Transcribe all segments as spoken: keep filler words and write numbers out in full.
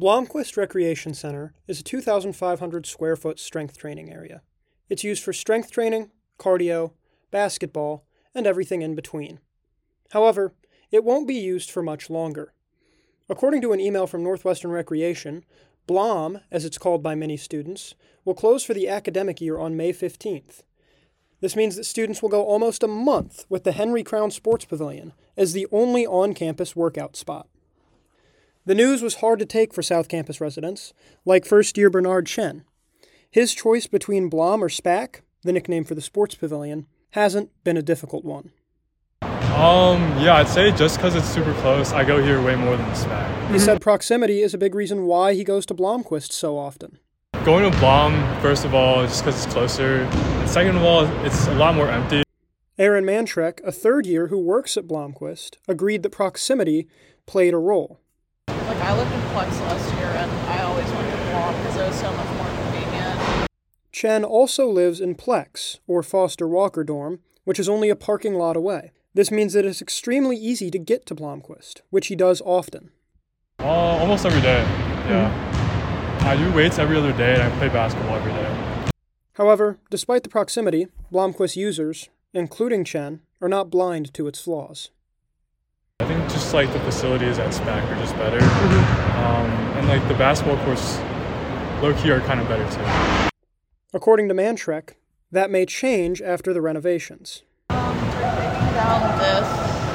Blomquist Recreation Center is a two thousand five hundred square foot strength training area. It's used for strength training, cardio, basketball, and everything in between. However, it won't be used for much longer. According to an email from Northwestern Recreation, Blom, as it's called by many students, will close for the academic year on May fifteenth. This means that students will go almost a month with the Henry Crown Sports Pavilion as the only on-campus workout spot. The news was hard to take for South Campus residents, like first-year Bernard Chen. His choice between Blom or SPAC, the nickname for the sports pavilion, hasn't been a difficult one. Um, yeah, I'd say just because it's super close, I go here way more than the SPAC. He said proximity is a big reason why he goes to Blomquist so often. Going to Blom, first of all, just because it's closer. And second of all, it's a lot more empty. Aaron Mantrek, a third year who works at Blomquist, agreed that proximity played a role. Like, I lived in Plex last year, and I always went to Blom because it was so much more convenient. Chen also lives in Plex, or Foster Walker Dorm, which is only a parking lot away. This means that it's extremely easy to get to Blomquist, which he does often. Uh, almost every day, yeah. Mm-hmm. I do weights every other day, and I play basketball every day. However, despite the proximity, Blomquist users, including Chen, are not blind to its flaws. I think just like the facilities at SPAC are just better. Mm-hmm. Um, and like the basketball courts, low-key, are kind of better too. According to Mantrek, that may change after the renovations. Um, they're taking down this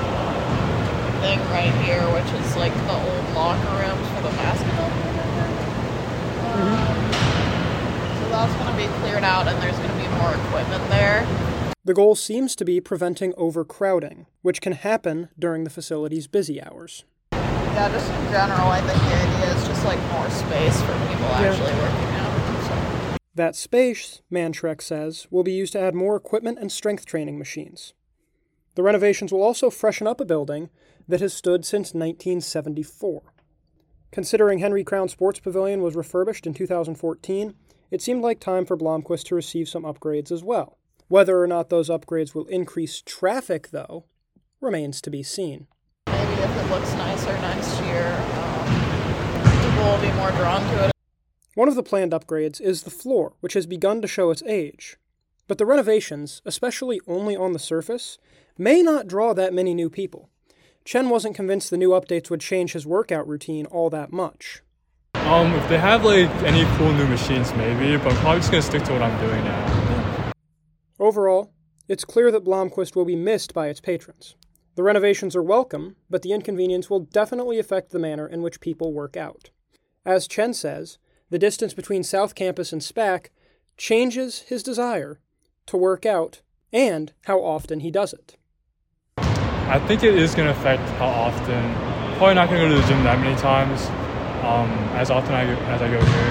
thing right here, which is like the old locker rooms for the basketball. Um, mm-hmm. So that's going to be cleared out, and there's going to be more equipment there. The goal seems to be preventing overcrowding, which can happen during the facility's busy hours. Yeah, just in general, I think the idea is just like more space for people yeah. actually working out. So. That space, Mantrek says, will be used to add more equipment and strength training machines. The renovations will also freshen up a building that has stood since nineteen seventy-four. Considering Henry Crown Sports Pavilion was refurbished in two thousand fourteen, it seemed like time for Blomquist to receive some upgrades as well. Whether or not those upgrades will increase traffic, though, remains to be seen. Maybe if it looks nicer next year, um, people will be more drawn to it. One of the planned upgrades is the floor, which has begun to show its age. But the renovations, especially only on the surface, may not draw that many new people. Chen wasn't convinced the new updates would change his workout routine all that much. Um, if they have, like, any cool new machines, maybe, but I'm probably just going to stick to what I'm doing now. Overall, it's clear that Blomquist will be missed by its patrons. The renovations are welcome, but the inconvenience will definitely affect the manner in which people work out. As Chen says, the distance between South Campus and SPAC changes his desire to work out and how often he does it. I think it is going to affect how often. Probably not going to go to the gym that many times, um, as often I, as I go here.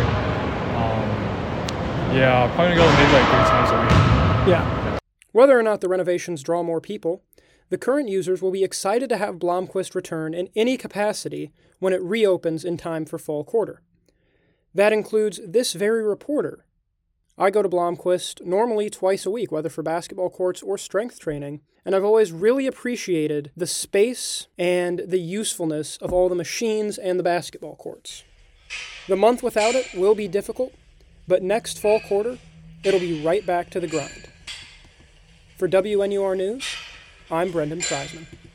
Um, yeah, probably going to go maybe like three times a week. Yeah. Whether or not the renovations draw more people, the current users will be excited to have Blomquist return in any capacity when it reopens in time for fall quarter. That includes this very reporter. I go to Blomquist normally twice a week, whether for basketball courts or strength training, and I've always really appreciated the space and the usefulness of all the machines and the basketball courts. The month without it will be difficult, but next fall quarter, it'll be right back to the grind. For W N U R News, I'm Brendan Preisman.